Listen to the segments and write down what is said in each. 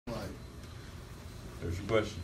There's your question.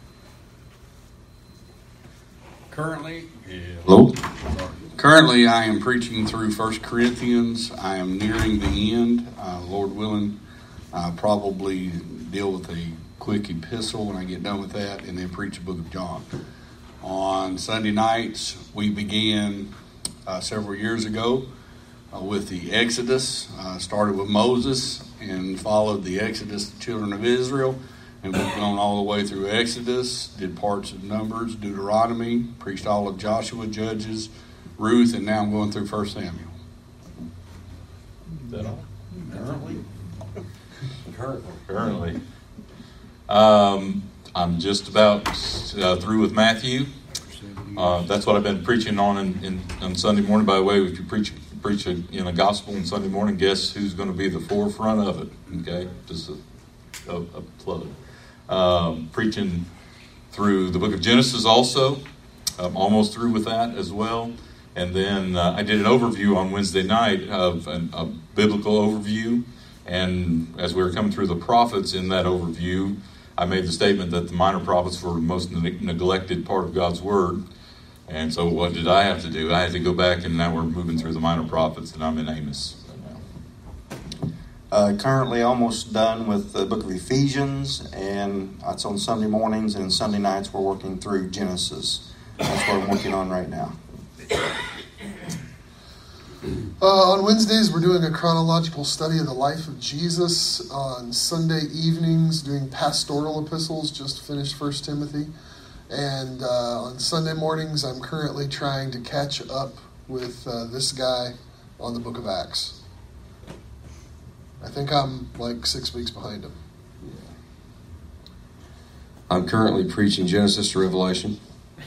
Currently, I am preaching through 1 Corinthians. I am nearing the end. Lord willing, I'll probably deal with a quick epistle when I get done with that, and then preach the book of John. On Sunday nights, we began several years ago with the Exodus. Started with Moses and followed the Exodus, the children of Israel. And we've gone all the way through Exodus, did parts of Numbers, Deuteronomy, preached all of Joshua, Judges, Ruth, and now I'm going through 1 Samuel. Is that all? Currently. I'm just about through with Matthew. That's what I've been preaching on Sunday morning. By the way, if you preach in a gospel on Sunday morning, guess who's going to be the forefront of it? Okay, just a plug. Preaching through the book of Genesis also. I'm almost through with that as well. And then I did an overview on Wednesday night of a biblical overview. And as we were coming through the prophets in that overview, I made the statement that the minor prophets were the most neglected part of God's Word. And so what did I have to do? I had to go back, and now we're moving through the minor prophets, and I'm in Amos. Currently almost done with the book of Ephesians, and that's on Sunday mornings, and Sunday nights we're working through Genesis. That's what I'm working on right now. On Wednesdays, we're doing a chronological study of the life of Jesus. On Sunday evenings, doing pastoral epistles, just finished 1 Timothy. And on Sunday mornings, I'm currently trying to catch up with this guy on the book of Acts. I think I'm like 6 weeks behind him. I'm currently preaching Genesis to Revelation.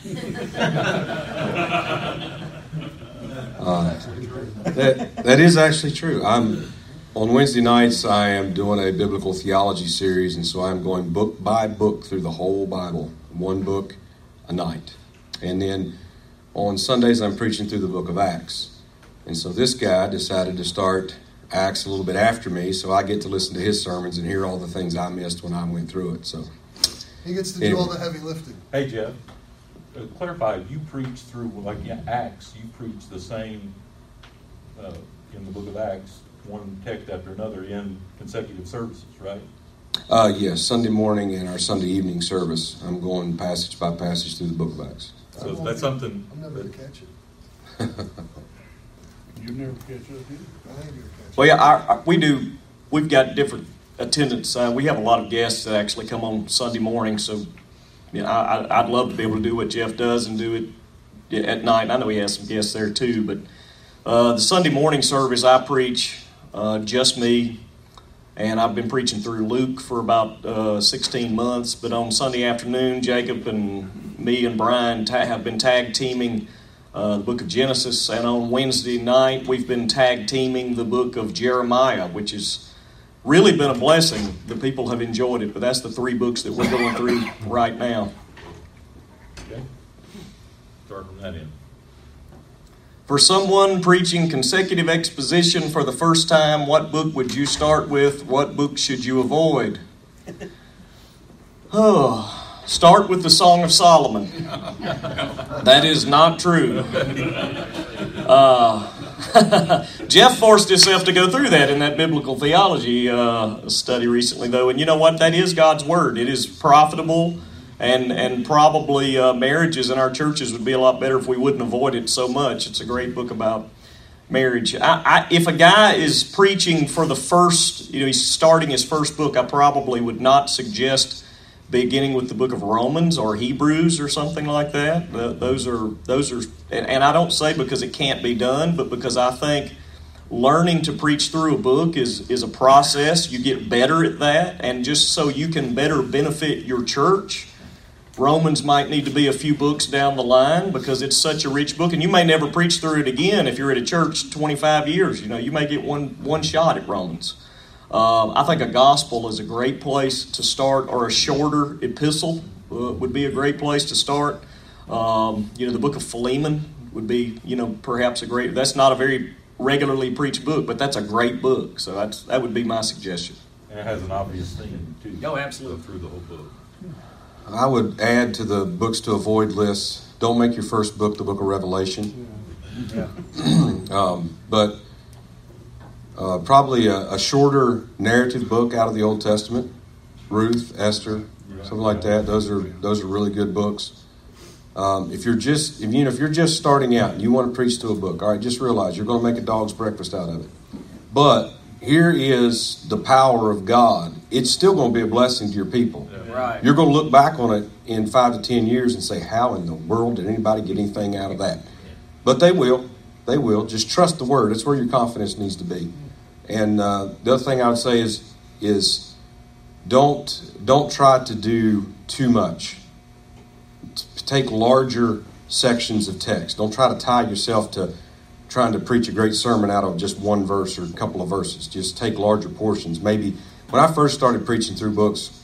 That is actually true. On Wednesday nights, I am doing a biblical theology series, and so I'm going book by book through the whole Bible, one book a night. And then on Sundays, I'm preaching through the book of Acts. And so this guy decided to start Acts a little bit after me, so I get to listen to his sermons and hear all the things I missed when I went through it. So he gets to do all the heavy lifting. Hey, Jeff, clarify, you preach through, Acts, you preach the same in the book of Acts, one text after another in consecutive services, right? Yes, Sunday morning and our Sunday evening service, I'm going passage by passage through the book of Acts. So that's something... I'm never going to catch it. You never catch up either? Well, yeah, we've got different attendance. We have a lot of guests that actually come on Sunday morning, so I'd love to be able to do what Jeff does and do it at night. I know he has some guests there too, but the Sunday morning service I preach, just me, and I've been preaching through Luke for about 16 months, but on Sunday afternoon, Jacob and me and Brian have been tag teaming the book of Genesis, and on Wednesday night we've been tag teaming the book of Jeremiah, which has really been a blessing. The people have enjoyed it, but that's the 3 books that we're going through right now. Okay. Start from that end. For someone preaching consecutive exposition for the first time, what book would you start with? What book should you avoid? Start with the Song of Solomon. That is not true. Jeff forced himself to go through that in that biblical theology study recently, though. And you know what? That is God's Word. It is profitable, and probably marriages in our churches would be a lot better if we wouldn't avoid it so much. It's a great book about marriage. If a guy is preaching for the first, he's starting his first book, I probably would not suggest beginning with the book of Romans or Hebrews or something like that. Those are, and I don't say because it can't be done, but because I think learning to preach through a book is a process. You get better at that, and just so you can better benefit your church, Romans might need to be a few books down the line because it's such a rich book, and you may never preach through it again if you're at a church 25 years. You may get one shot at Romans. I think a gospel is a great place to start, or a shorter epistle would be a great place to start. The book of Philemon would be, perhaps that's not a very regularly preached book, but that's a great book. So that would be my suggestion. And it has an obvious theme, too. Oh, absolutely. Go through the whole book. I would add to the books to avoid list, don't make your first book the book of Revelation. But probably a shorter narrative book out of the Old Testament, Ruth, Esther, something like that. Those are really good books. If you're just starting out and you want to preach to a book, all right, just realize you're going to make a dog's breakfast out of it. But here is the power of God. It's still going to be a blessing to your people. Right. You're going to look back on it in 5 to 10 years and say, how in the world did anybody get anything out of that? But they will. They will. Just trust the word. That's where your confidence needs to be. And the other thing I would say is don't try to do too much. Take larger sections of text. Don't try to tie yourself to trying to preach a great sermon out of just one verse or a couple of verses. Just take larger portions. Maybe when I first started preaching through books,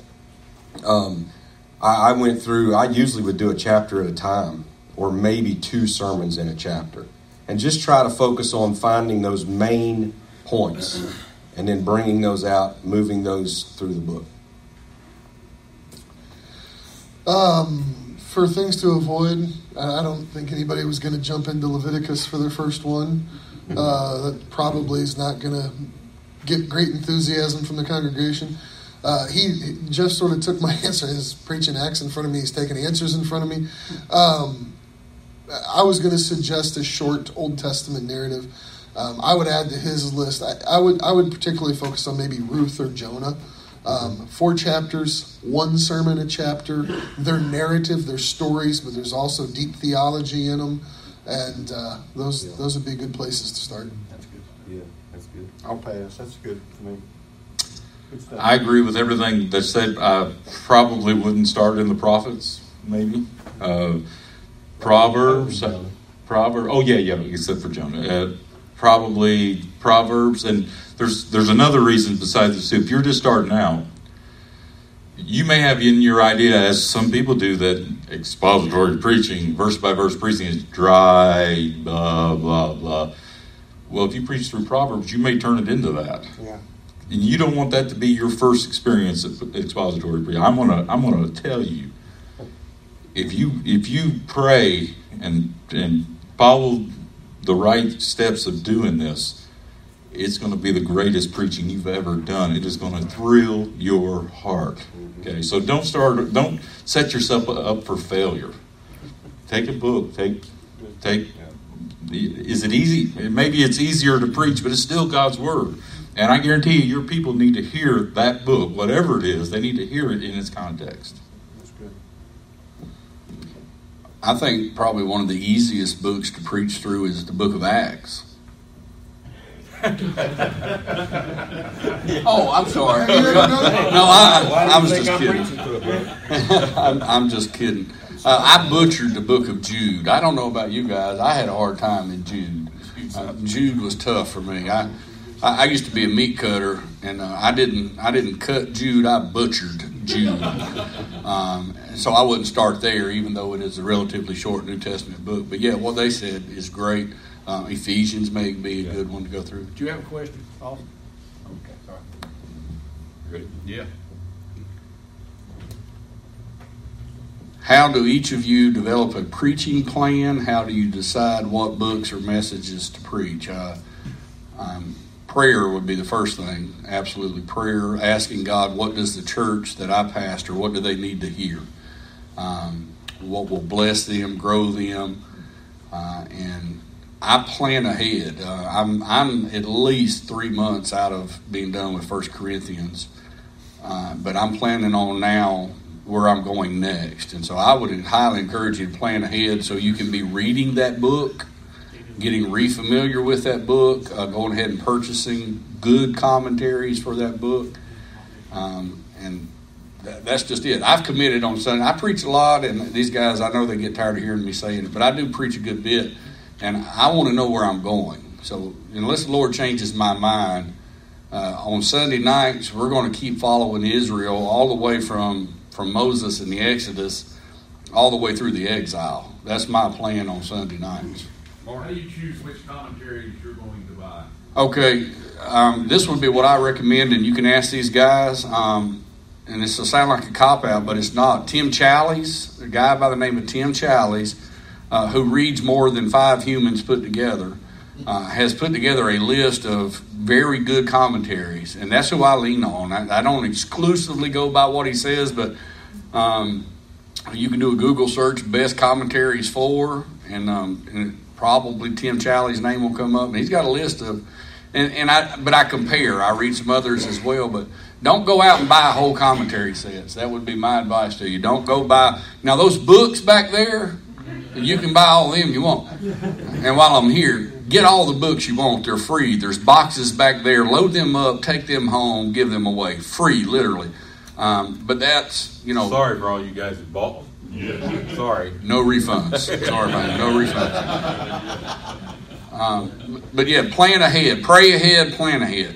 I usually would do a chapter at a time, or maybe 2 sermons in a chapter, and just try to focus on finding those main points and then bringing those out, moving those through the book. For things to avoid, I don't think anybody was going to jump into Leviticus for their first one. That probably is not going to get great enthusiasm from the congregation. Jeff sort of took my answer. He's preaching Acts in front of me. He's taking answers in front of me. I was going to suggest a short Old Testament narrative. I would add to his list. I would particularly focus on maybe Ruth or Jonah. 4 chapters, 1 sermon a chapter. They're narrative, they're stories, but there's also deep theology in them, and those would be good places to start. That's good. Yeah, that's good. I'll pass. That's good for me. Good stuff. I agree with everything that's said. I probably wouldn't start in the prophets, maybe. Proverbs. Oh, yeah, except for Jonah. Probably Proverbs, and there's another reason besides this too. If you're just starting out, you may have in your idea, as some people do, that expository preaching, verse by verse preaching is dry, blah blah blah. Well, if you preach through Proverbs, you may turn it into that. Yeah. And you don't want that to be your first experience of expository preaching. I'm gonna tell you, if you pray and follow the right steps of doing this, it's going to be the greatest preaching you've ever done. It is going to thrill your heart. Okay, so don't set yourself up for failure. Take a book. Take. Is it easy? Maybe it's easier to preach, but it's still God's word. And I guarantee you, your people need to hear that book, whatever it is. They need to hear it in its context. That's good. I think probably one of the easiest books to preach through is the book of Acts. Oh, I'm sorry. No, I was just kidding. I'm just kidding. I butchered the book of Jude. I don't know about you guys. I had a hard time in Jude. Jude was tough for me. I used to be a meat cutter, and I didn't cut Jude. I butchered Jude. So I wouldn't start there, even though it is a relatively short New Testament book. But yeah, what they said is great. Ephesians may be a good one to go through. Do you have a question, Austin? Okay, sorry. Ready? Yeah. How do each of you develop a preaching plan? How do you decide what books or messages to preach? Prayer would be the first thing. Absolutely, prayer. Asking God, what does the church that I pastor, what do they need to hear? What will bless them, grow them, and I plan ahead. I'm at least 3 months out of being done with 1 Corinthians, but I'm planning on now where I'm going next. And so I would highly encourage you to plan ahead so you can be reading that book, getting refamiliar with that book, going ahead and purchasing good commentaries for that book. And that's just it. I've committed on Sunday. I preach a lot, and these guys, I know they get tired of hearing me saying it, but I do preach a good bit, and I want to know where I'm going. So unless the Lord changes my mind, on Sunday nights, we're going to keep following Israel all the way from Moses and the Exodus all the way through the exile. That's my plan on Sunday nights. How do you choose which commentaries you're going to buy? Okay, this would be what I recommend, and you can ask these guys. And this will sound like a cop-out, but it's not. Tim Challies, a guy by the name of Tim Challies, who reads more than 5 humans put together, has put together a list of very good commentaries, and that's who I lean on. I don't exclusively go by what he says, but you can do a Google search, best commentaries for, and probably Tim Challies' name will come up. And he's got a list of, but I compare. I read some others as well, but don't go out and buy whole commentary sets. That would be my advice to you. Don't go buy. Now, those books back there, you can buy all of them you want. And while I'm here, get all the books you want. They're free. There's boxes back there. Load them up, take them home, give them away. Free, literally. But that's, Sorry for all you guys that bought them. Yeah. Sorry. No refunds. Sorry, man. No refunds. But yeah, plan ahead. Pray ahead, plan ahead.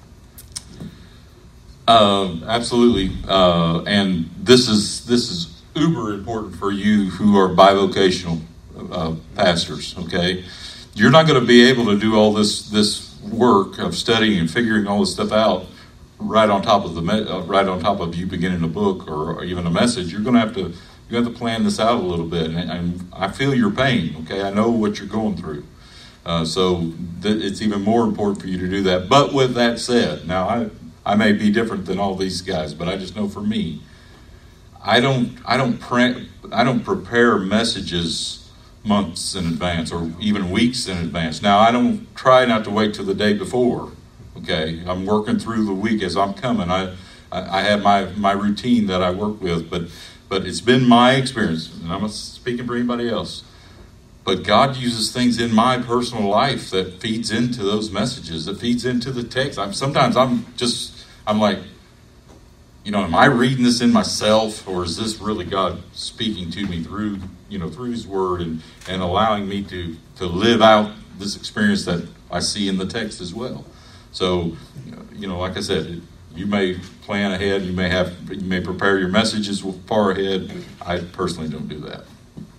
Absolutely, and this is uber important for you who are bivocational pastors. Okay, you're not going to be able to do all this work of studying and figuring all this stuff out right on top of you beginning a book or even a message. You have to plan this out a little bit, and I feel your pain. Okay, I know what you're going through. So it's even more important for you to do that. But with that said, now I may be different than all these guys, but I just know for me, I don't prepare messages months in advance or even weeks in advance. Now, I don't try not to wait till the day before. Okay, I'm working through the week as I'm coming. I have my routine that I work with, but it's been my experience, and I'm not speaking for anybody else. But God uses things in my personal life that feeds into those messages, that feeds into the text. Sometimes I'm like, am I reading this in myself, or is this really God speaking to me through His Word and allowing me to live out this experience that I see in the text as well? So, like I said, you may plan ahead, you may prepare your messages far ahead. I personally don't do that.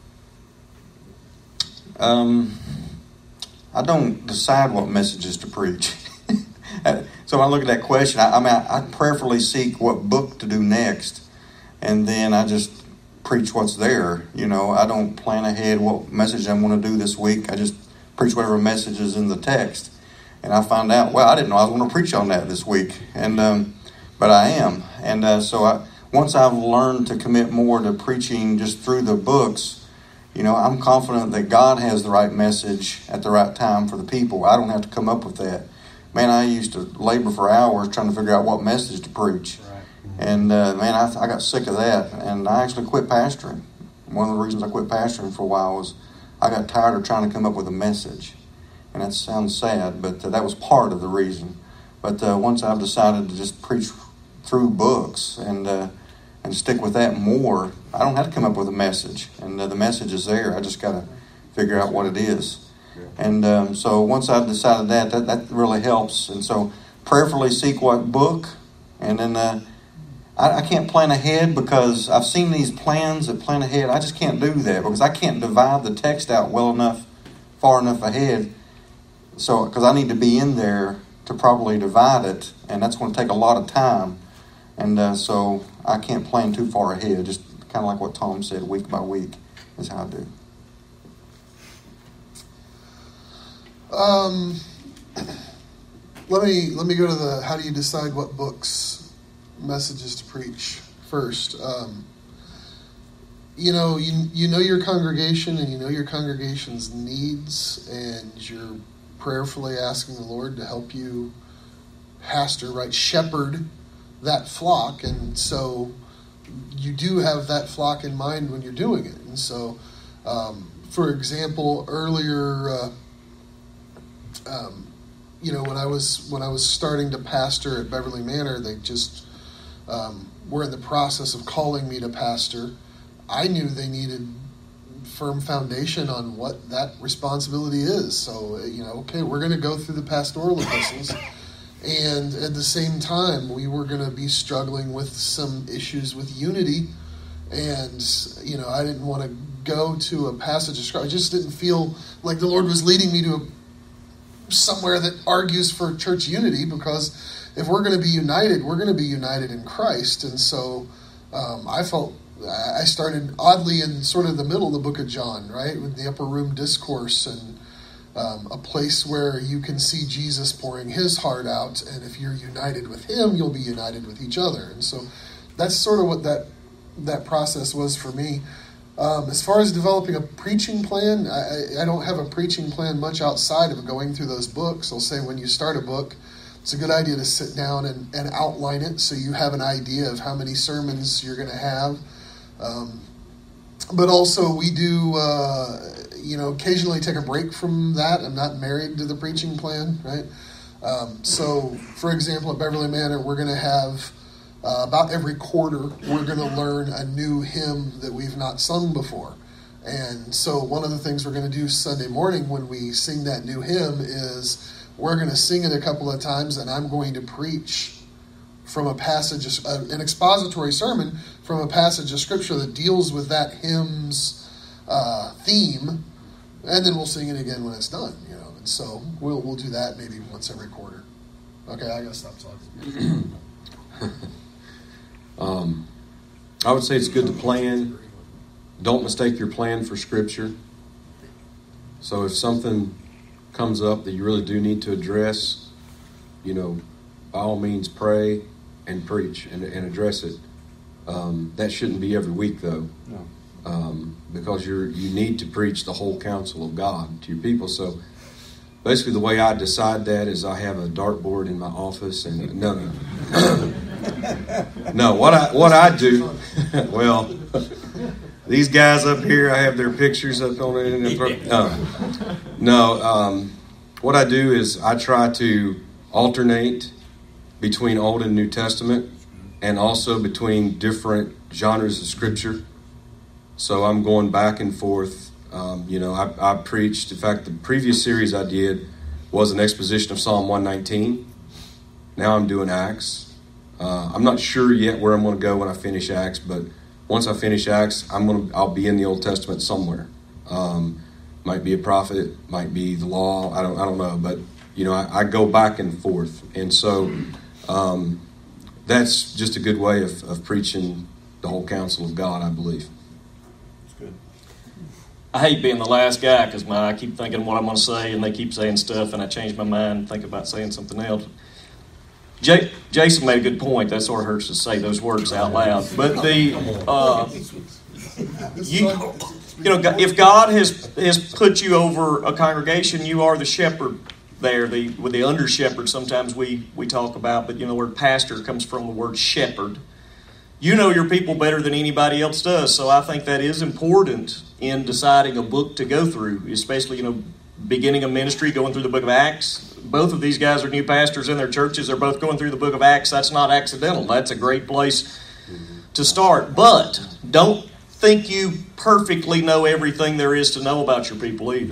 I don't decide what messages to preach. So when I look at that question, I prayerfully seek what book to do next, and then I just preach what's there. I don't plan ahead what message I'm going to do this week. I just preach whatever message is in the text, and I find out, I didn't know I was going to preach on that this week, and but I am, and once I've learned to commit more to preaching just through the books. I'm confident that God has the right message at the right time for the people. I don't have to come up with that. Man, I used to labor for hours trying to figure out what message to preach. Right. And, I got sick of that. And I actually quit pastoring. One of the reasons I quit pastoring for a while was I got tired of trying to come up with a message. And that sounds sad, but that was part of the reason. But once I've decided to just preach through books and stick with that more, I don't have to come up with a message, and the message is there. I just got to figure out what it is. And so once I've decided that really helps. And so prayerfully seek what book, and then I can't plan ahead because I've seen these plans that plan ahead. I just can't do that because I can't divide the text out far enough ahead. So because I need to be in there to properly divide it, and that's going to take a lot of time. And so I can't plan too far ahead. Just kind of like what Tom said, week by week is how I do. Let me go to the how do you decide what books, messages to preach first. You know your congregation and you know your congregation's needs, and you're prayerfully asking the Lord to help you pastor, right, shepherd that flock, and so you do have that flock in mind when you're doing it. And so, for example, earlier, when I was starting to pastor at Beverly Manor, they just were in the process of calling me to pastor. I knew they needed firm foundation on what that responsibility is. So, okay, we're going to go through the pastoral epistles. And at the same time, we were going to be struggling with some issues with unity. And, I didn't want to go to a passage of Scripture. I just didn't feel like the Lord was leading me to somewhere that argues for church unity, because if we're going to be united, we're going to be united in Christ. And so I felt I started oddly in sort of the middle of the book of John, right, with the upper room discourse, and a place where you can see Jesus pouring his heart out, and if you're united with him, you'll be united with each other. And so that's sort of what that process was for me. As far as developing a preaching plan, I don't have a preaching plan much outside of going through those books. I'll say when you start a book, it's a good idea to sit down and outline it so you have an idea of how many sermons you're going to have. But also we do, occasionally take a break from that. I'm not married to the preaching plan, right? So, for example, at Beverly Manor, we're going to have about every quarter, we're going to learn a new hymn that we've not sung before. And so one of the things we're going to do Sunday morning when we sing that new hymn is we're going to sing it a couple of times, and I'm going to preach from a passage, an expository sermon from a passage of Scripture that deals with that hymn's theme, and then we'll sing it again when it's done. And so we'll do that maybe once every quarter. Okay, I gotta stop talking. I would say it's good to plan. Don't mistake your plan for Scripture. So if something comes up that you really do need to address, by all means pray and preach and address it. That shouldn't be every week, though. No. Because you need to preach the whole counsel of God to your people. So basically the way I decide that is I have a dartboard in my office, and no, what I do, well, these guys up here, I have their pictures up on it. What I do is I try to alternate between Old and New Testament, and also between different genres of Scripture. So I'm going back and forth. I preached. In fact, the previous series I did was an exposition of Psalm 119. Now I'm doing Acts. I'm not sure yet where I'm going to go when I finish Acts, but once I finish Acts, I'll be in the Old Testament somewhere. Might be a prophet, might be the law. I don't know, but I go back and forth, and so that's just a good way of preaching the whole counsel of God, I believe. I hate being the last guy because I keep thinking what I'm going to say, and they keep saying stuff, and I change my mind and think about saying something else. Jason made a good point. That sort of hurts to say those words out loud. But if God has put you over a congregation, you are the shepherd there. With the under shepherd, sometimes we talk about, but the word pastor comes from the word shepherd. You know your people better than anybody else does, so I think that is important in deciding a book to go through, especially, beginning a ministry, going through the book of Acts. Both of these guys are new pastors in their churches. They're both going through the book of Acts. That's not accidental. That's a great place to start. But don't think you perfectly know everything there is to know about your people either.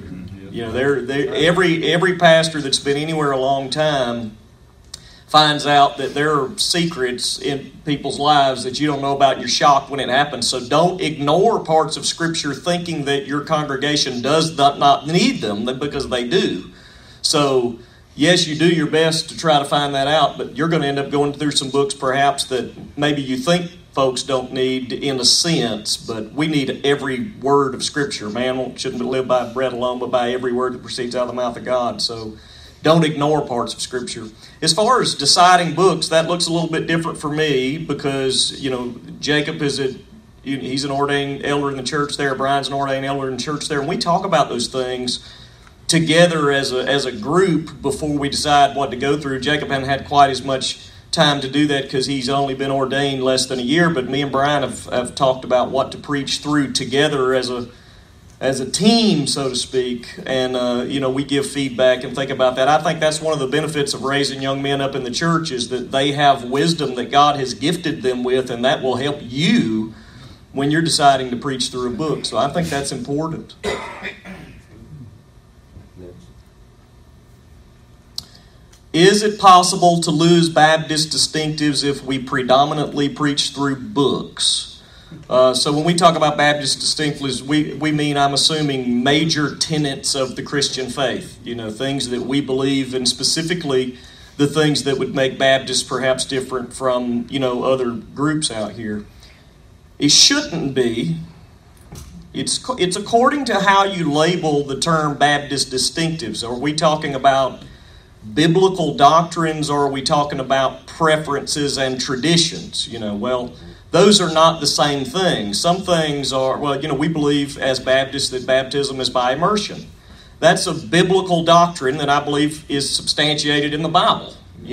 Every pastor that's been anywhere a long time finds out that there are secrets in people's lives that you don't know about, and you're shocked when it happens. So don't ignore parts of Scripture thinking that your congregation does not need them, because they do. So, yes, you do your best to try to find that out, but you're going to end up going through some books perhaps that maybe you think folks don't need in a sense, but we need every word of Scripture. Man shouldn't live by bread alone, but by every word that proceeds out of the mouth of God. So don't ignore parts of Scripture. As far as deciding books, that looks a little bit different for me because, Jacob he's an ordained elder in the church there. Brian's an ordained elder in the church there. And we talk about those things together as a group before we decide what to go through. Jacob hadn't had quite as much time to do that because he's only been ordained less than a year. But me and Brian have talked about what to preach through together as a team, so to speak, and we give feedback and think about that. I think that's one of the benefits of raising young men up in the church is that they have wisdom that God has gifted them with, and that will help you when you're deciding to preach through a book. So I think that's important. Is it possible to lose Baptist distinctives if we predominantly preach through books? So when we talk about Baptist distinctives, we mean, I'm assuming, major tenets of the Christian faith. Things that we believe, and specifically the things that would make Baptists perhaps different from, other groups out here. It shouldn't be. It's according to how you label the term Baptist distinctives. Are we talking about biblical doctrines, or are we talking about preferences and traditions? Those are not the same thing. Some things are, we believe as Baptists that baptism is by immersion. That's a biblical doctrine that I believe is substantiated in the Bible.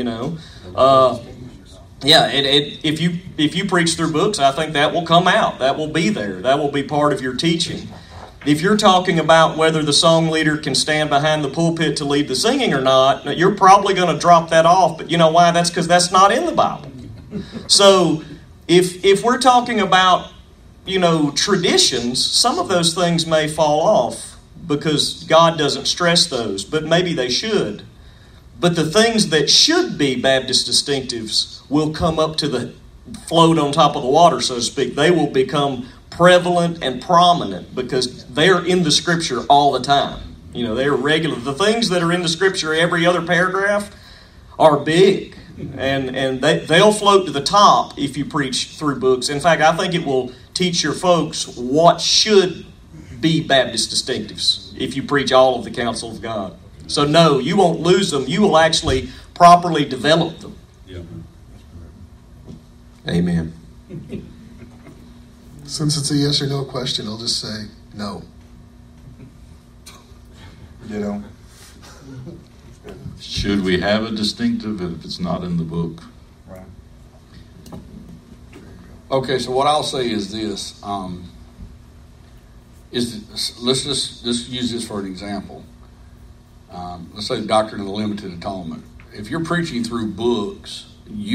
If you preach through books, I think that will come out. That will be there. That will be part of your teaching. If you're talking about whether the song leader can stand behind the pulpit to lead the singing or not, you're probably going to drop that off. But you know why? That's because that's not in the Bible. So if we're talking about, traditions, some of those things may fall off because God doesn't stress those, but maybe they should. But the things that should be Baptist distinctives will come up to the float on top of the water, so to speak. They will become prevalent and prominent because they're in the Scripture all the time. They're regular. The things that are in the Scripture every other paragraph are big, and they'll float to the top if you preach through books. In fact, I think it will teach your folks what should be Baptist distinctives if you preach all of the counsel of God. So no, you won't lose them. You will actually properly develop them. Yeah. Amen. Since it's a yes or no question, I'll just say no. Should we have a distinctive if it's not in the book? Right. Okay, so what I'll say is this. Let's just use this for an example. Let's say the doctrine of the limited atonement. If you're preaching through books,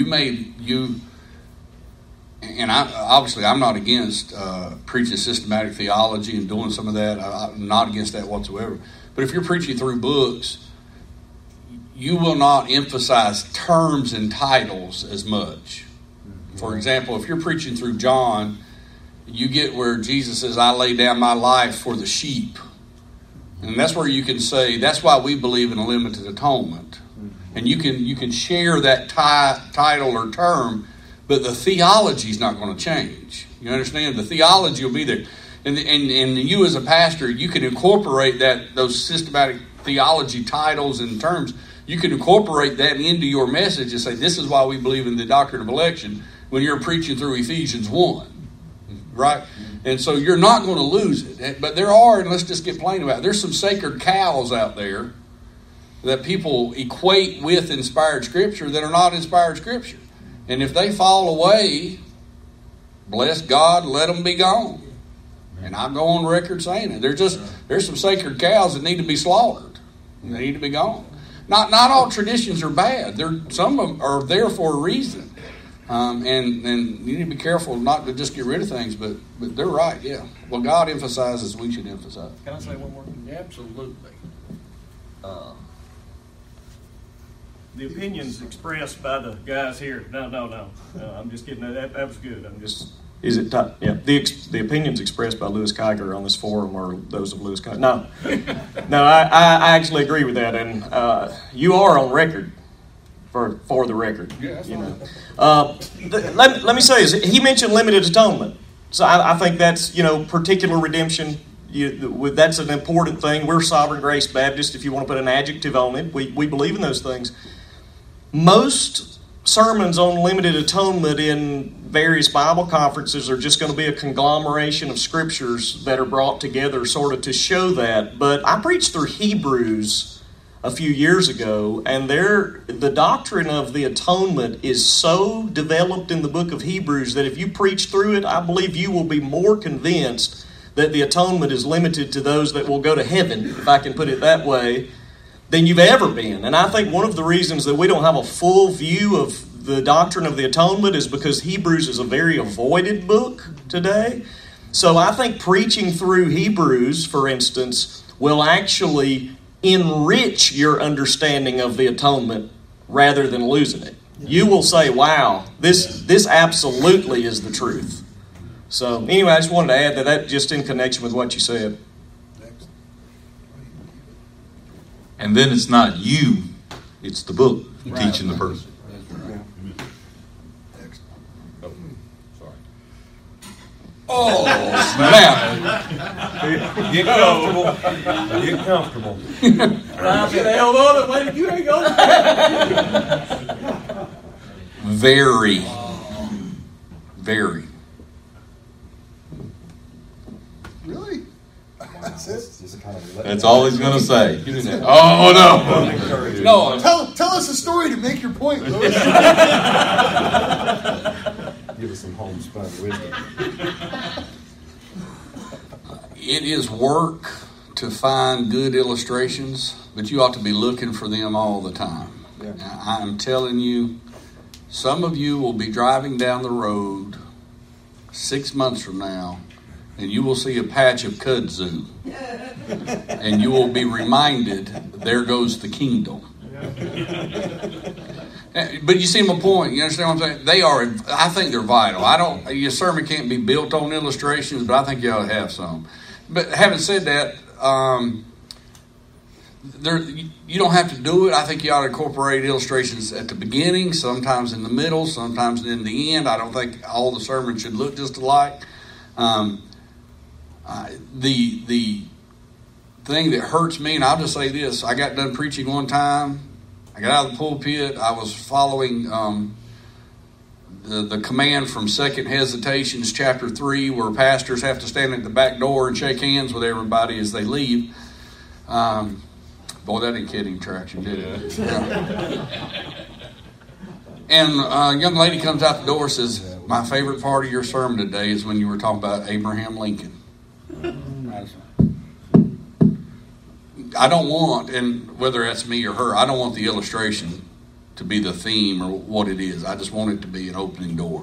and I'm not against preaching systematic theology and doing some of that. I'm not against that whatsoever. But if you're preaching through books, you will not emphasize terms and titles as much. For example, if you're preaching through John, you get where Jesus says, I lay down my life for the sheep. And that's where you can say, that's why we believe in a limited atonement. And you can share that title or term, but the theology is not going to change. You understand? The theology will be there. And you as a pastor, you can incorporate those systematic theology titles and terms. You can incorporate that into your message and say, this is why we believe in the doctrine of election when you're preaching through Ephesians 1. Right? And so you're not going to lose it. But there are, and let's just get plain about it, there's some sacred cows out there that people equate with inspired Scripture that are not inspired Scripture. And if they fall away, bless God, let them be gone. And I go on record saying it. There's some sacred cows that need to be slaughtered. They need to be gone. Not all traditions are bad. Some of them are there for a reason. And you need to be careful not to just get rid of things, but they're right, yeah. What God emphasizes, we should emphasize. Can I say one more thing? Absolutely. The opinions expressed by the guys here. No. I'm just kidding. That was good. I'm just. Is it? Yeah. The opinions expressed by Louis Kiger on this forum are those of Louis Kiger. No. I actually agree with that, and you are on record. For the record, yes. Let me say this. He mentioned limited atonement, so I think that's particular redemption. That's an important thing. We're Sovereign Grace Baptist. If you want to put an adjective on it, we believe in those things. Most sermons on limited atonement in various Bible conferences are just going to be a conglomeration of scriptures that are brought together, sort of to show that. But I preached through Hebrews a few years ago, and the doctrine of the atonement is so developed in the book of Hebrews that if you preach through it, I believe you will be more convinced that the atonement is limited to those that will go to heaven, if I can put it that way, than you've ever been. And I think one of the reasons that we don't have a full view of the doctrine of the atonement is because Hebrews is a very avoided book today. So I think preaching through Hebrews, for instance, will actually enrich your understanding of the atonement rather than losing it. You will say, wow, this absolutely is the truth. So anyway, I just wanted to add that just in connection with what you said. And then it's not you, it's the book teaching the person. Oh, snap. Get comfortable. Get comfortable. Very. Very. Really? That's it? That's all he's going to say. Oh, no. No. Tell us a story to make your point, Lewis. Give us some homespun wisdom. It is work to find good illustrations, but you ought to be looking for them all the time. Yeah. Now, I'm telling you, some of you will be driving down the road 6 months from now, and you will see a patch of kudzu, and you will be reminded, there goes the kingdom. But you see my point. You understand what I'm saying? They are. I think they're vital. Your sermon can't be built on illustrations, but I think you ought to have some. But having said that, you don't have to do it. I think you ought to incorporate illustrations at the beginning, sometimes in the middle, sometimes in the end. I don't think all the sermons should look just alike. The thing that hurts me, and I'll just say this: I got done preaching one time. I got out of the pulpit. I was following the command from 2 Hesitations chapter 3, where pastors have to stand at the back door and shake hands with everybody as they leave. Boy, that didn't get any traction, did it? Yeah. And a young lady comes out the door and says, "My favorite part of your sermon today is when you were talking about Abraham Lincoln." I don't want, and whether that's me or her, I don't want the illustration to be the theme or what it is. I just want it to be an opening door.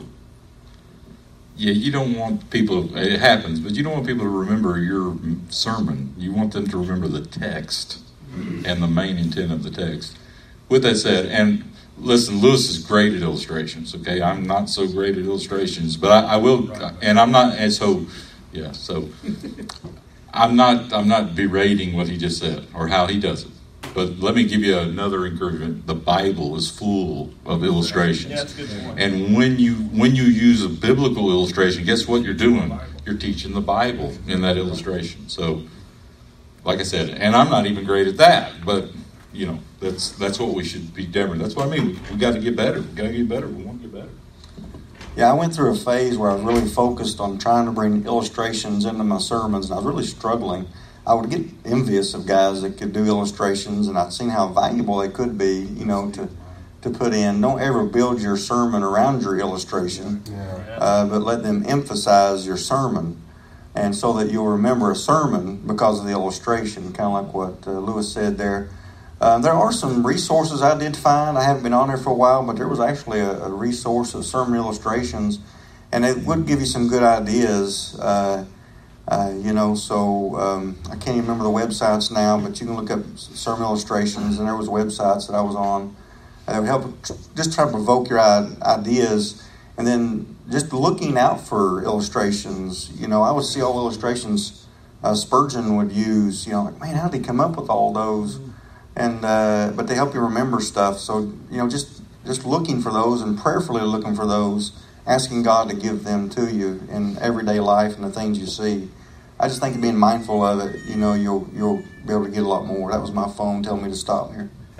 Yeah, you don't want people, it happens, but you don't want people to remember your sermon. You want them to remember the text and the main intent of the text. With that said, and listen, Lewis is great at illustrations, okay? I'm not so great at illustrations, but I will, and I'm not, and so, yeah, so I'm not berating what he just said or how he does it. But let me give you another encouragement. The Bible is full of illustrations. Yeah, that's a good point. And when you use a biblical illustration, guess what you're doing? You're teaching the Bible in that illustration. So, like I said, and I'm not even great at that, but you know, that's what we should be endeavoring. That's what I mean. We got to get better. We got to get better. We want to get better. Yeah, I went through a phase where I was really focused on trying to bring illustrations into my sermons, and I was really struggling. I would get envious of guys that could do illustrations, and I'd seen how valuable they could be, you know, to put in. Don't ever build your sermon around your illustration, but let them emphasize your sermon, and so that you'll remember a sermon because of the illustration, kind of like what Lewis said there. There are some resources I did find. I haven't been on there for a while, but there was actually a resource of sermon illustrations, and it would give you some good ideas. You know, so I can't even remember the websites now, but you can look up sermon illustrations, and there was websites that I was on that would help just try to provoke your ideas, and then just looking out for illustrations. You know, I would see all illustrations Spurgeon would use. You know, like, man, how did he come up with all those? And but they help you remember stuff. So, you know, just looking for those and prayerfully looking for those, asking God to give them to you in everyday life and the things you see. I just think being mindful of it, you know, you'll be able to get a lot more. That was my phone telling me to stop here. I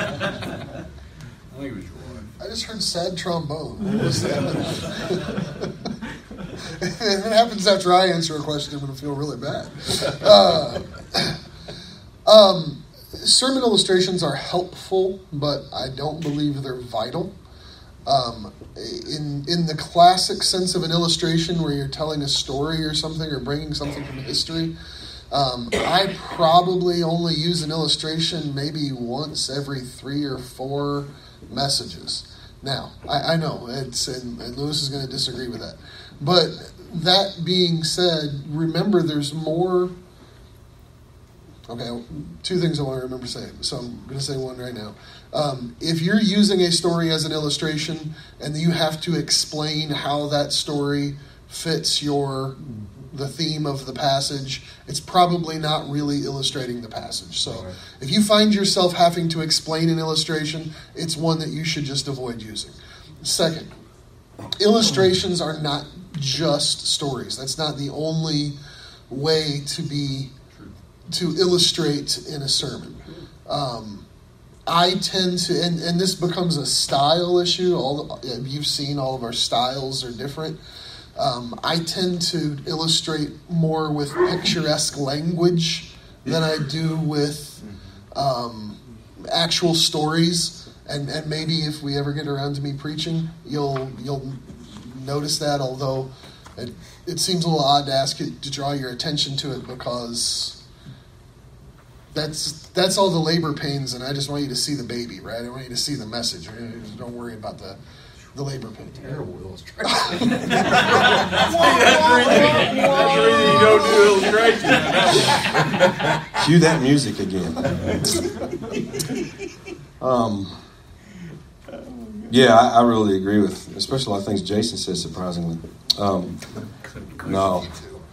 just heard sad trombone. What was that? If it happens after I answer a question, I'm going to feel really bad. Sermon illustrations are helpful, but I don't believe they're vital. In the classic sense of an illustration where you're telling a story or something or bringing something from history, I probably only use an illustration maybe once every 3 or 4 messages. Now, I know, and Lewis is going to disagree with that. But that being said, remember there's more. Okay, 2 things I want to remember saying. So I'm going to say one right now. If you're using a story as an illustration and you have to explain how that story fits the theme of the passage, it's probably not really illustrating the passage. So if you find yourself having to explain an illustration, it's one that you should just avoid using. Second, illustrations are not just stories. That's not the only way to illustrate in a sermon. I tend to, and this becomes a style issue. You've seen all of our styles are different. I tend to illustrate more with picturesque language than I do with actual stories. And maybe if we ever get around to me preaching, you'll notice that. Although it seems a little odd to ask you to draw your attention to it, because that's all the labor pains, and I just want you to see the baby, right? I want you to see the message. Don't worry about the labor pain. Terrible illustration. That's the reason you don't do illustrations. Cue that music again. Yeah, I really agree with, especially a lot of things Jason says, surprisingly. No.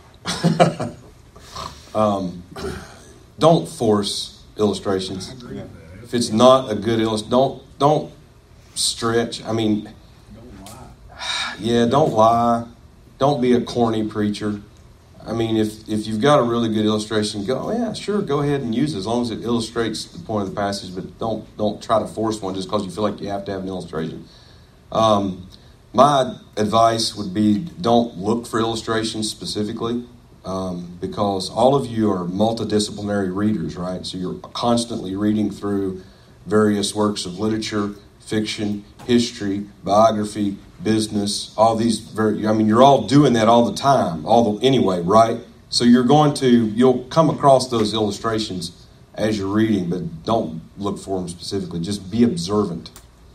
Don't force illustrations. If it's not a good illustration, don't stretch. I mean, don't lie. Don't be a corny preacher. I mean, if you've got a really good illustration, go ahead and use it as long as it illustrates the point of the passage. But don't try to force one just because you feel like you have to have an illustration. My advice would be, don't look for illustrations specifically, because all of you are multidisciplinary readers, right? So you're constantly reading through various works of literature, fiction, history, biography, business, all these you're all doing that all the time, anyway, right? So you'll come across those illustrations as you're reading, but don't look for them specifically. Just be observant.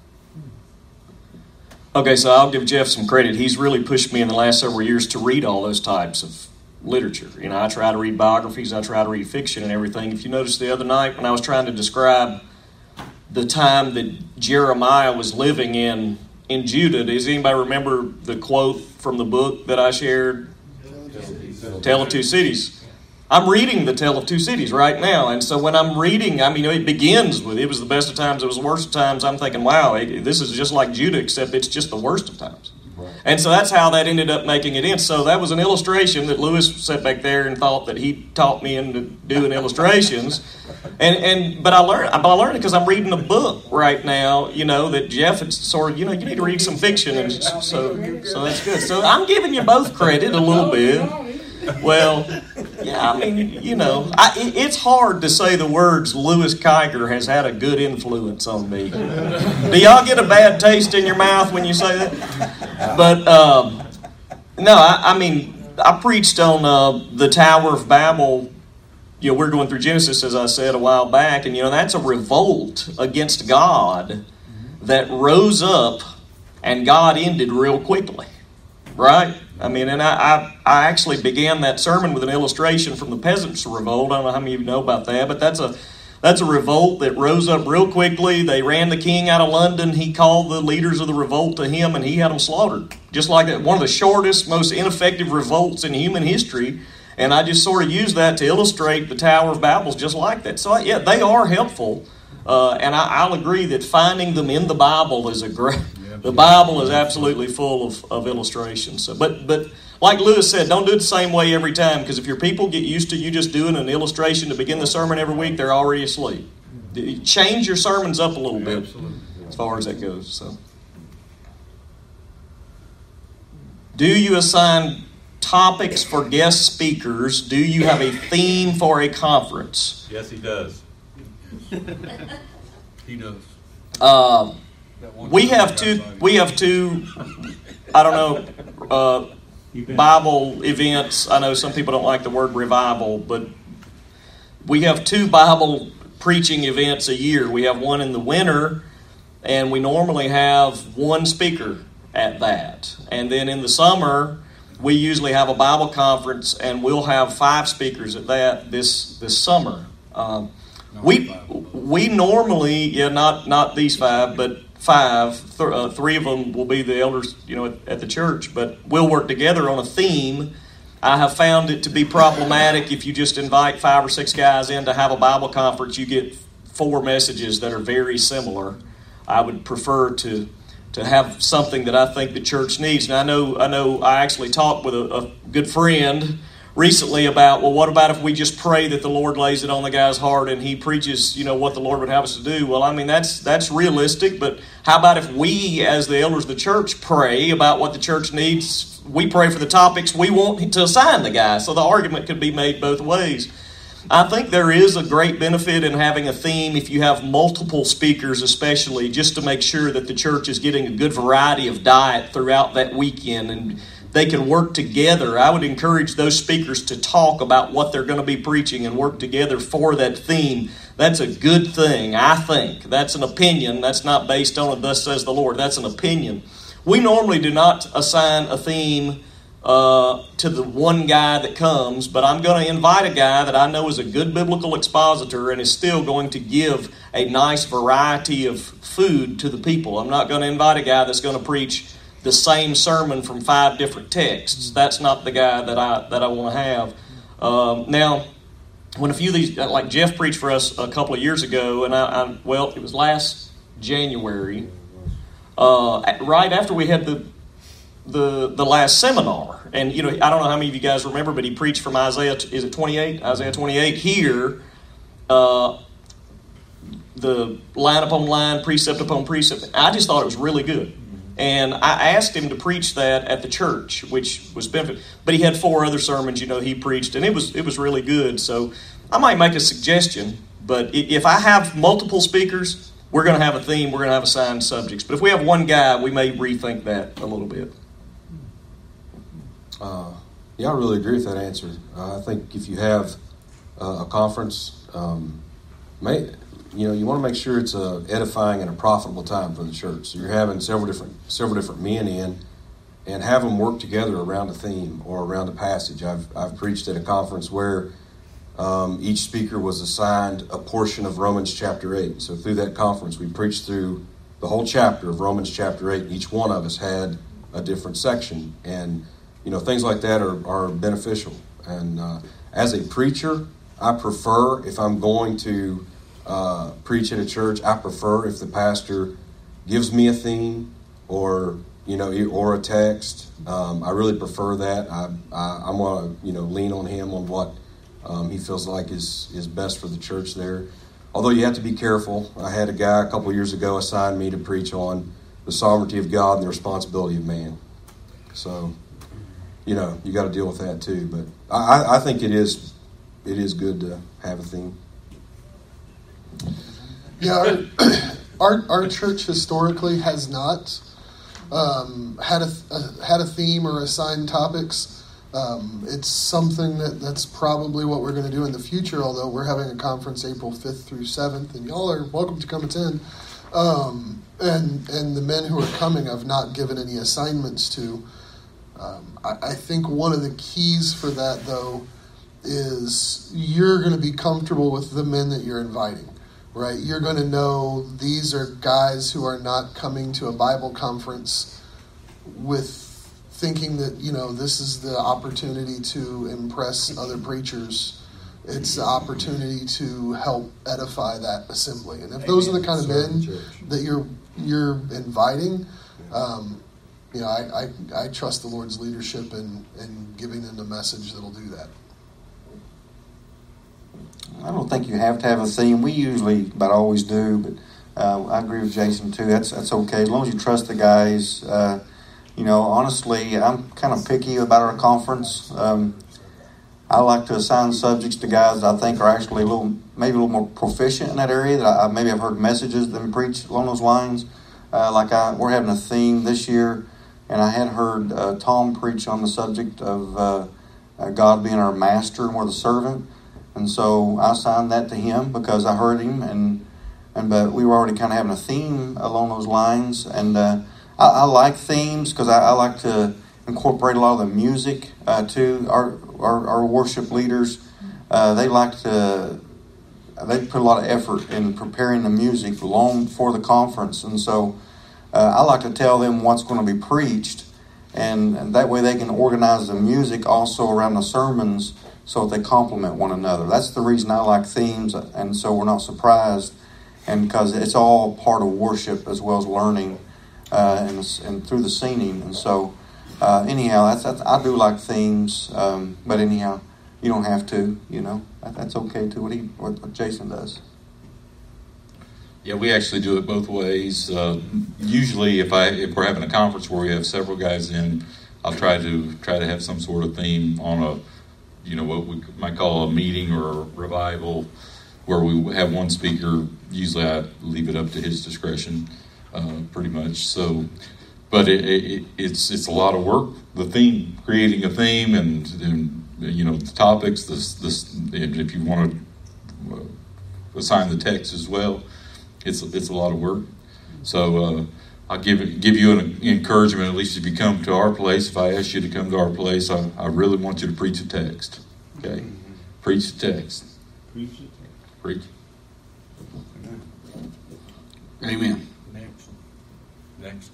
Okay, so I'll give Jeff some credit. He's really pushed me in the last several years to read all those types of literature. I try to read biographies, I try to read fiction and everything. If you noticed the other night when I was trying to describe the time that Jeremiah was living in Judah, does anybody remember the quote from the book that I shared? Tale of Two Cities. I'm reading the Tale of Two Cities right now, and so when I'm reading, it begins with, it was the best of times, it was the worst of times. I'm thinking, wow, this is just like Judah, except it's just the worst of times. Right. And so that's how that ended up making it in. So that was an illustration that Lewis sat back there and thought that he taught me into doing illustrations. But I learned it because I'm reading a book right now, that Jeff had sort of, you need to read some fiction, and so that's good. So I'm giving you both credit a little bit. Well, yeah, it's hard to say the words Louis Kiger has had a good influence on me. Do y'all get a bad taste in your mouth when you say that? But, no, I preached on the Tower of Babel. We're going through Genesis, as I said a while back, and, that's a revolt against God that rose up, and God ended real quickly, right? And I actually began that sermon with an illustration from the Peasants' Revolt. I don't know how many of you know about that, but that's a revolt that rose up real quickly. They ran the king out of London. He called the leaders of the revolt to him, and he had them slaughtered. Just like that, one of the shortest, most ineffective revolts in human history. And I just sort of use that to illustrate the Tower of Babel just like that. So, yeah, they are helpful. And I'll agree that finding them in the Bible is a great... The Bible is absolutely full of illustrations. So, but like Lewis said, don't do it the same way every time, because if your people get used to you just doing an illustration to begin the sermon every week, they're already asleep. Change your sermons up a little bit as far as that goes. So, do you assign topics for guest speakers? Do you have a theme for a conference? Yes, he does. He does. We have two. I don't know. Bible events. I know some people don't like the word revival, but we have two Bible preaching events a year. We have one in the winter, and we normally have one speaker at that. And then in the summer, we usually have a Bible conference, and we'll have 5 speakers at that this summer. We normally, not these 5, but five, three of them will be the elders, at the church, but we'll work together on a theme. I have found it to be problematic if you just invite 5 or 6 guys in to have a Bible conference. You get 4 messages that are very similar. I would prefer to have something that I think the church needs. And I know. I actually talked with a good friend recently about, well, what about if we just pray that the Lord lays it on the guy's heart and he preaches, what the Lord would have us to do? Well, I mean, that's realistic, but how about if we, as the elders of the church, pray about what the church needs? We pray for the topics we want to assign the guy, so the argument could be made both ways. I think there is a great benefit in having a theme if you have multiple speakers, especially, just to make sure that the church is getting a good variety of diet throughout that weekend and they can work together. I would encourage those speakers to talk about what they're going to be preaching and work together for that theme. That's a good thing, I think. That's an opinion. That's not based on a thus says the Lord. That's an opinion. We normally do not assign a theme to the one guy that comes, but I'm going to invite a guy that I know is a good biblical expositor and is still going to give a nice variety of food to the people. I'm not going to invite a guy that's going to preach the same sermon from 5 different texts. That's not the guy that I want to have. Now, when a few of these, like Jeff preached for us a couple of years ago, and it was last January, right after we had the last seminar. And, I don't know how many of you guys remember, but he preached from Isaiah, is it 28? Isaiah 28 here, the line upon line, precept upon precept. I just thought it was really good. And I asked him to preach that at the church, which was benefit. But he had 4 other sermons, he preached, and it was really good. So I might make a suggestion, but if I have multiple speakers, we're going to have a theme, we're going to have assigned subjects. But if we have one guy, we may rethink that a little bit. Yeah, I really agree with that answer. I think if you have a conference, you want to make sure it's a edifying and a profitable time for the church. So you're having several different men in, and have them work together around a theme or around a passage. I've preached at a conference where each speaker was assigned a portion of Romans chapter 8. So through that conference, we preached through the whole chapter of Romans chapter 8. Each one of us had a different section, and things like that are beneficial. And as a preacher, I prefer, if I'm going to preach at a church, I prefer if the pastor gives me a theme or a text. I really prefer that. I'm going to lean on him on what he feels like is best for the church there. Although you have to be careful. I had a guy a couple of years ago assign me to preach on the sovereignty of God and the responsibility of man. So you got to deal with that too. But I think it is good to have a theme. Yeah, our church historically has not had a theme or assigned topics. It's something that's probably what we're going to do in the future, although we're having a conference April 5th through 7th, and y'all are welcome to come attend. And the men who are coming I've not given any assignments to. I think one of the keys for that, though, is you're going to be comfortable with the men that you're inviting, right? You're going to know these are guys who are not coming to a Bible conference with thinking that, this is the opportunity to impress other preachers. It's the opportunity to help edify that assembly. And if those are the kind of men that you're inviting, I trust the Lord's leadership in giving them the message that'll do that. I don't think you have to have a theme. We usually about always do, but I agree with Jason too. That's okay as long as you trust the guys. Honestly, I'm kind of picky about our conference. I like to assign subjects to guys that I think are actually maybe a little more proficient in that area. That I've heard messages them preach along those lines. We're having a theme this year, and I had heard Tom preach on the subject of God being our master and we're the servant. And so I assigned that to him because I heard him, but we were already kind of having a theme along those lines. And I like themes because I like to incorporate a lot of the music too. Our worship leaders, they put a lot of effort in preparing the music long before the conference, and so I like to tell them what's going to be preached, and that way they can organize the music also around the sermons so that they complement one another. That's the reason I like themes, and so we're not surprised, and because it's all part of worship as well as learning and through the singing. And so anyhow, that's I do like themes, but anyhow, you don't have to, that's okay too, what Jason does. Yeah, we actually do it both ways. Usually, if we're having a conference where we have several guys in, I'll try to have some sort of theme on what we might call a meeting or a revival, where we have one speaker. Usually, I leave it up to his discretion, pretty much. So, but it's a lot of work. The theme, creating a theme, and the topics. If you want to assign the text as well. It's a lot of work. So I'll give you an encouragement, at least if you come to our place. If I ask you to come to our place, I really want you to preach a text. Okay? Preach the text. Preach it. Preach. Amen. Next.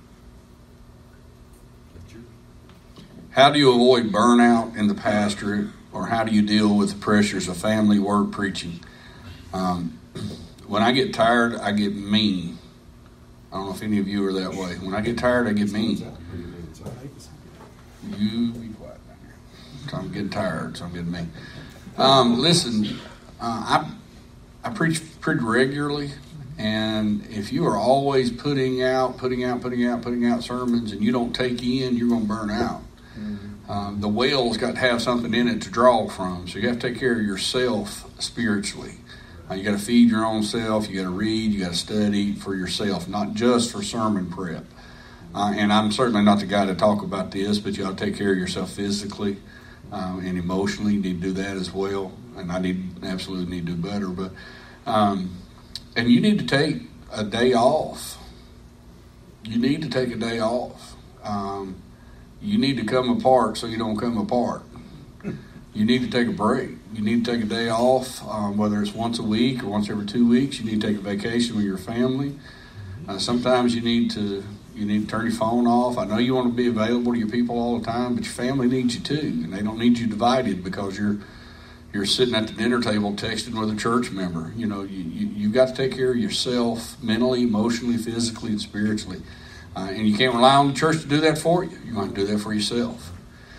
How do you avoid burnout in the pastorate, or how do you deal with the pressures of family, work, preaching? When I get tired, I get mean. I don't know if any of you are that way. When I get tired, I get mean. You be quiet down here. So I'm getting tired, so I'm getting mean. Listen, I preach pretty regularly, and if you are always putting out sermons and you don't take in, you're going to burn out. The well's got to have something in it to draw from, so you have to take care of yourself spiritually. You got to feed your own self. You got to read. You got to study for yourself, not just for sermon prep. And I'm certainly not the guy to talk about this, but you got to take care of yourself physically and emotionally. You need to do that as well. And I absolutely need to do better. But and you need to take a day off. You need to take a day off. You need to come apart so you don't come apart. You need to take a break. You need to take a day off, whether it's once a week or once every 2 weeks. You need to take a vacation with your family. Sometimes you need to turn your phone off. I know you want to be available to your people all the time, but your family needs you too, and they don't need you divided because you're sitting at the dinner table texting with a church member. You've got to take care of yourself mentally, emotionally, physically, and spiritually. And you can't rely on the church to do that for you. You're going to do that for yourself.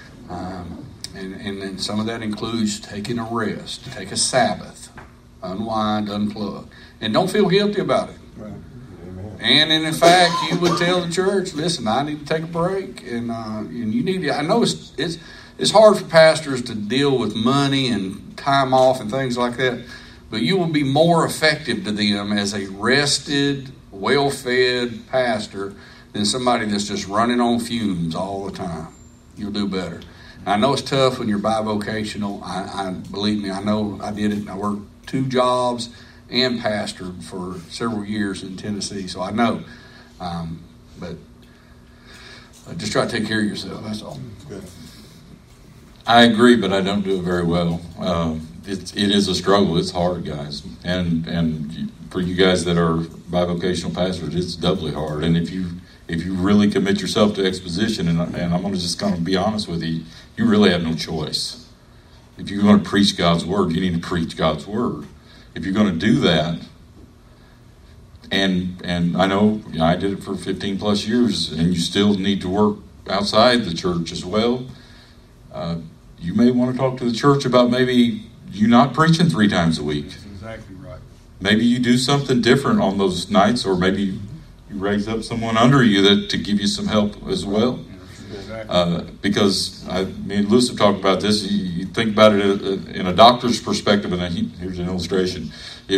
And then some of that includes taking a rest, take a Sabbath, unwind, unplug. And don't feel guilty about it. Right. And in fact, you would tell the church, listen, I need to take a break. And you need to, I know it's hard for pastors to deal with money and time off and things like that, but you will be more effective to them as a rested, well-fed pastor than somebody that's just running on fumes all the time. You'll do better. I know it's tough when you're bivocational. I believe me, I know I did it. I worked 2 jobs and pastored for several years in Tennessee, so I know. But just try to take care of yourself. That's all. Good. I agree, but I don't do it very well. It is a struggle. It's hard, guys, and for you guys that are bivocational pastors, it's doubly hard. And if you really commit yourself to exposition, and I'm just going to be honest with you, you really have no choice. If you're going to preach God's word, you need to preach God's word. If you're going to do that, and I know I did it for 15 plus years, and you still need to work outside the church as well, you may want to talk to the church about maybe you not preaching 3 times a week. That's exactly right. Maybe you do something different on those nights, or maybe you raise up someone under you to give you some help as well. Because me and Lucy talked about this. You think about it in a doctor's perspective, and here's an illustration.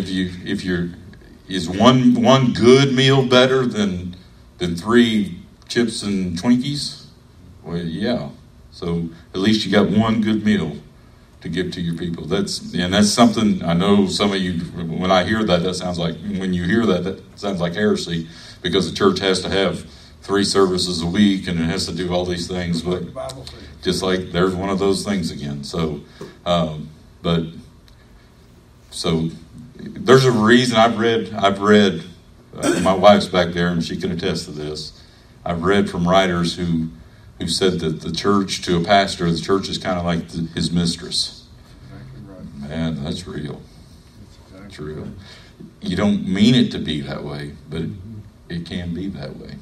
Is one good meal better than 3 chips and Twinkies? Well, yeah. So at least you got one good meal to give to your people. That's something I know some of you. When I hear that sounds like heresy, because the church has to have 3 services a week and it has to do all these things. But just like there's one of those things again. So there's a reason I've read My wife's back there, and she can attest to this. I've read from writers who said that the church, to a pastor, the church is kind of like his mistress. Exactly right. Man, that's real. That's It's exactly real. right. You don't mean it to be that way, but it can be that way.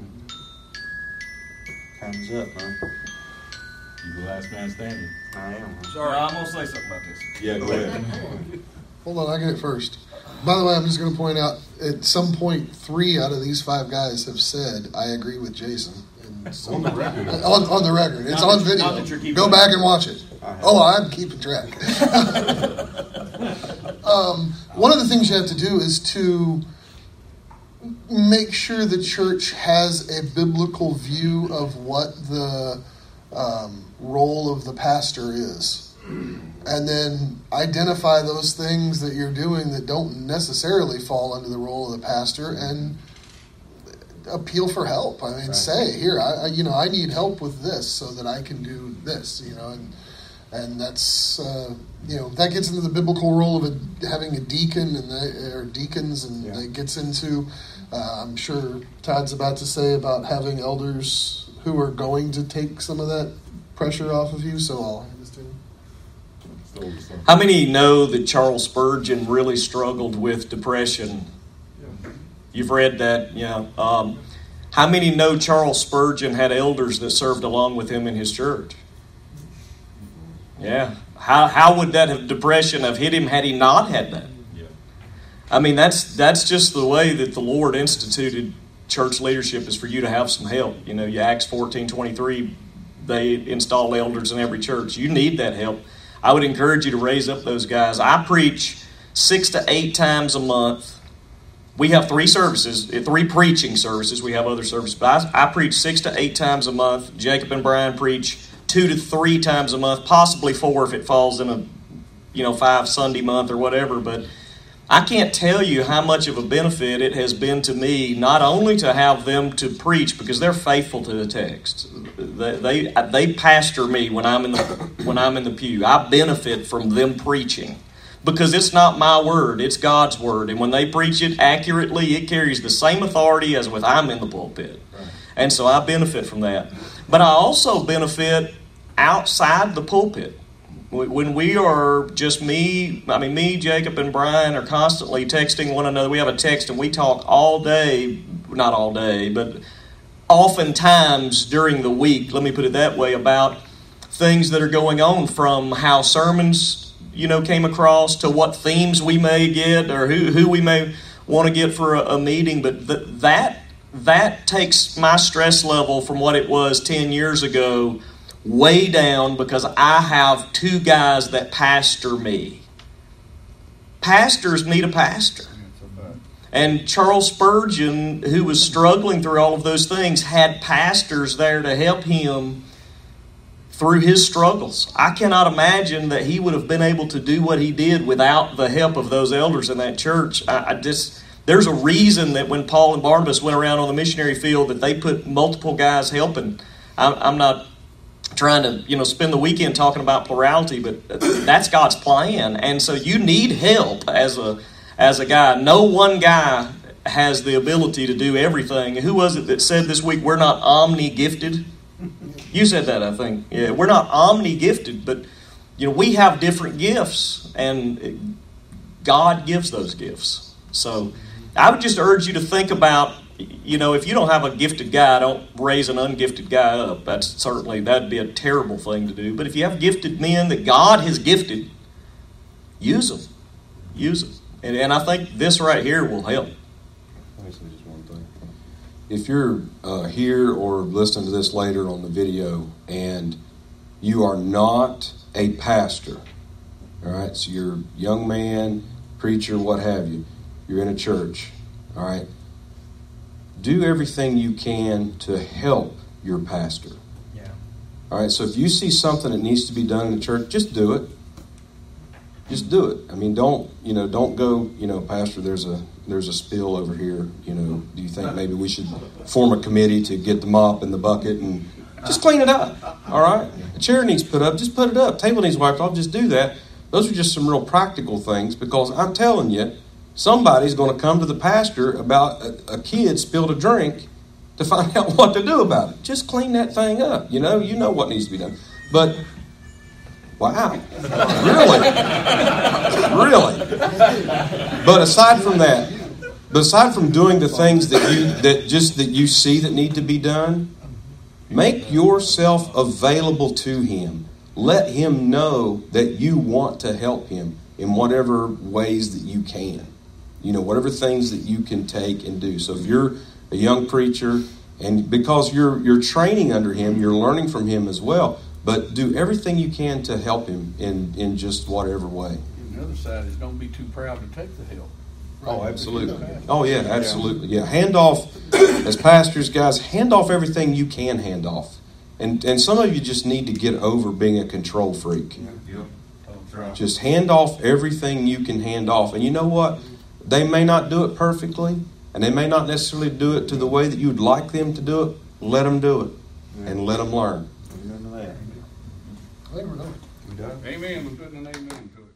Time's up, huh? You the last man standing. I am. Sorry, I'm going to say something about this. Yeah, go ahead. Hold on, I get it first. By the way, I'm just going to point out, at some point, 3 out of these 5 guys have said, I agree with Jason. On the record. On the record. It's Not on that- not that you're video. keeping Go it. back and watch it. Oh, I'm keeping track. One of the things you have to do is to make sure the church has a biblical view of what the role of the pastor is. And then identify those things that you're doing that don't necessarily fall under the role of the pastor and appeal for help. I mean, say, here, I need help with this so that I can do this, and that's, that gets into the biblical role of having a deacon or deacons, and it gets into, I'm sure Todd's about to say about having elders who are going to take some of that pressure off of you, so I'll hand this to him. How many know that Charles Spurgeon really struggled with depression? You've read that, yeah. How many know Charles Spurgeon had elders that served along with him in his church? Yeah. How would that depression have hit him had he not had that? Yeah. I mean, that's just the way that the Lord instituted church leadership, is for you to have some help. You Acts 14:23, they install elders in every church. You need that help. I would encourage you to raise up those guys. I preach 6 to 8 times a month. We have 3 services, 3 preaching services. We have other services, but I preach 6 to 8 times a month. Jacob and Brian preach 2 to 3 times a month, possibly 4 if it falls in a 5 Sunday month or whatever. But I can't tell you how much of a benefit it has been to me, not only to have them to preach, because they're faithful to the text. They pastor me when I'm in the pew. I benefit from them preaching, because it's not my word, it's God's word. And when they preach it accurately, it carries the same authority as when I'm in the pulpit. Right. And so I benefit from that. But I also benefit outside the pulpit. When we are just me, Jacob, and Brian are constantly texting one another. We have a text and we talk all day, not all day, but oftentimes during the week, let me put it that way, about things that are going on, from how sermons came across to what themes we may get or who we may want to get for a meeting. But that takes my stress level from what it was 10 years ago way down, because I have 2 guys that pastor me. Pastors need a pastor. And Charles Spurgeon, who was struggling through all of those things, had pastors there to help him through his struggles. I cannot imagine that he would have been able to do what he did without the help of those elders in that church. There's a reason that when Paul and Barnabas went around on the missionary field that they put multiple guys helping. I'm not trying to spend the weekend talking about plurality, but that's God's plan. And so you need help as a guy. No one guy has the ability to do everything. Who was it that said this week, we're not omni-gifted? You said that, I think. Yeah, we're not omni-gifted, but we have different gifts, and God gives those gifts. So I would just urge you to think about, if you don't have a gifted guy, don't raise an ungifted guy up. That'd be a terrible thing to do. But if you have gifted men that God has gifted, use them. Use them. And I think this right here will help. Let me say just one thing. If you're here or listening to this later on the video and you are not a pastor, all right, so you're a young man, preacher, what have you, you're in a church, all right, do everything you can to help your pastor. Yeah. All right, so if you see something that needs to be done in the church, just do it. Just do it. I mean, don't go, Pastor, there's a spill over here. Do you think maybe we should form a committee to get the mop and the bucket and just clean it up? All right? A chair needs put up, just put it up. Table needs wiped off, just do that. Those are just some real practical things, because I'm telling you, somebody's going to come to the pastor about a kid spilled a drink to find out what to do about it. Just clean that thing up. You know what needs to be done. But wow, really. But aside from doing the things that you see that need to be done, make yourself available to him. Let him know that you want to help him in whatever ways that you can. Whatever things that you can take and do. So if you're a young preacher, and because you're training under him, you're learning from him as well. But do everything you can to help him in just whatever way. And the other side is don't be too proud to take the help. Oh, absolutely. Oh, yeah, absolutely. Yeah, hand off, as pastors, guys, hand off everything you can hand off. And some of you just need to get over being a control freak. Just hand off everything you can hand off. And you know what? They may not do it perfectly, and they may not necessarily do it to the way that you would like them to do it. Let them do it, and let them learn. Amen. We're putting an amen to it.